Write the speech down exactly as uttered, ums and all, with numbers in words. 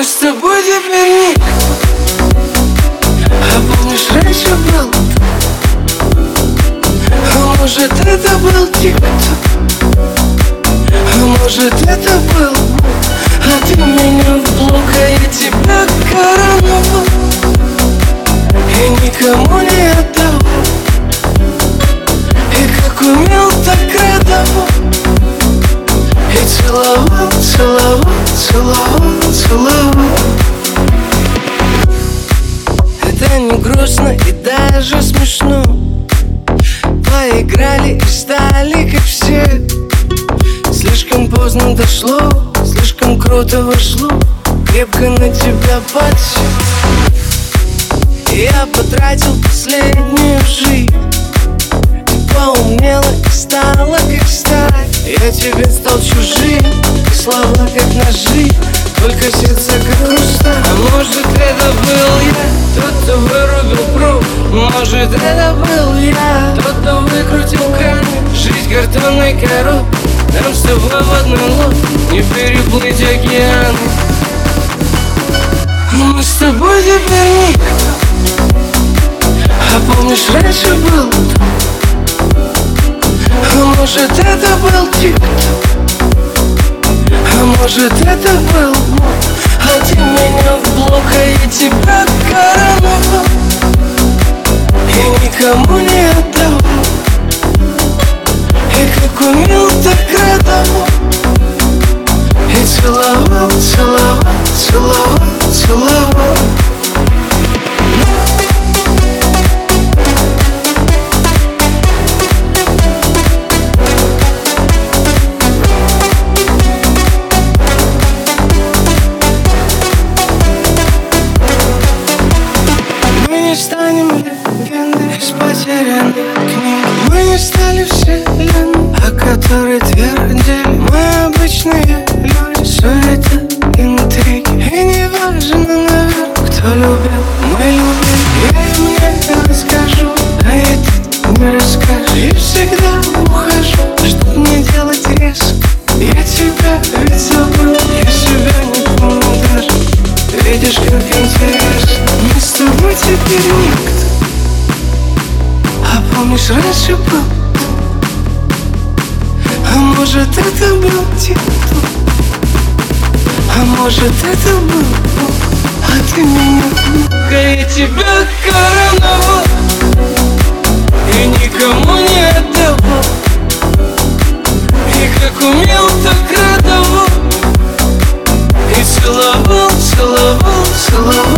мы с тобой теперь никто. А помнишь, раньше был? А может, это был тик-ток? А может, это был? А ты меня в блок, а я тебя короновал и никому не отдал. И как умел, так радовал. И целовал, целовал, целовал, целовал. Это не грустно и даже смешно. Поиграли и стали как все. Слишком поздно дошло, слишком круто вошло. Крепко на тебя подсел. Я потратил последнюю жизнь. Ты поумнела и стала как сталь. Я тебе стал чужим, и слова как ножи, только сердце как хрусталь. А может, это был я, тот, кто вырубил пруд. Может, это был я, тот, кто выкрутил кран. Жизнь картонной коробкой, нам с тобой в одной лодке не переплыть океан. Мы с тобой теперь никто. А помнишь, раньше был? А может, это был тик-ток? А может, это был? А ты меня в блок, а я тебя короновал и никому не отдал. И как умел, так радовал. И целовал, целовал, целовал, целовал. Мы не станем легендой из потерянных книг. Мы не стали вселенной, о которой твердили. Мы обычные люди, суета, интриги. И не важно, наверное, кто любил, мы любим. Я им не расскажу, а и ты не расскажешь. И всегда ухожу, чтоб не делать резко. Я тебя ведь забыл, я себя не помню даже. Видишь, как интересно, мы с тобой теперь никто. А помнишь, раньше был? А может, это был тик-ток? А может, это был? А ты меня в блок, а я тебя короновал и никому не отдавал. И как умел, так радовал. И целовал, целовал, целовал.